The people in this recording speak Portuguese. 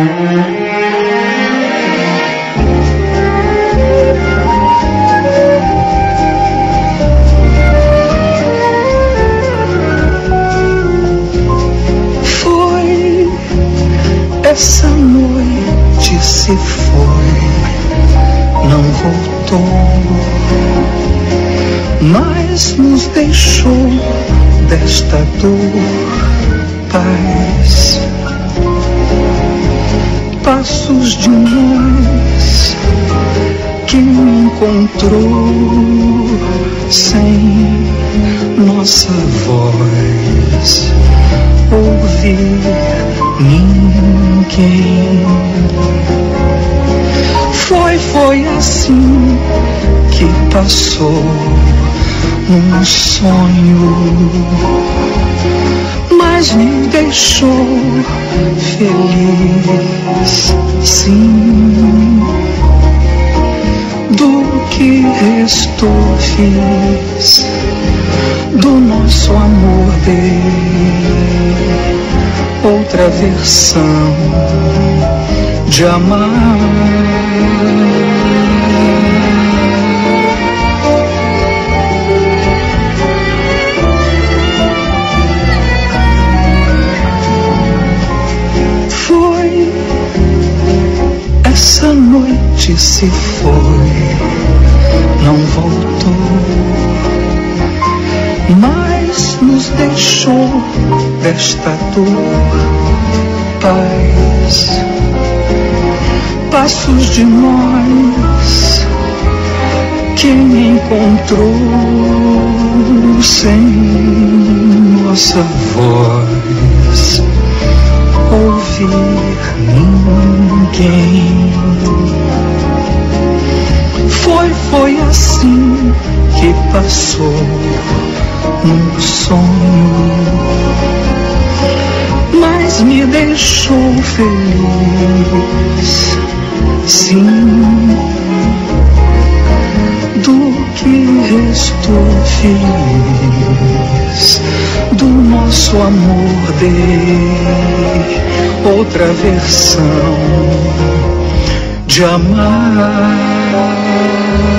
Essa noite se foi, não voltou, mas nos deixou desta dor paz. Passos de nós, quem encontrou sem nossa voz ouvir ninguém. Foi assim que passou num sonho, mas me deixou feliz, sim. Do que restou fiz do nosso amor, dei outra versão de amar. Foi, essa noite se foi, não voltou, mas nos deixou desta dor paz. Passos de nós, quem encontrou sem nossa voz ouvir ninguém. Foi assim que passou num sonho, mas me deixou feliz, sim. Do que restou fiz do nosso amor, dei outra versão de amar.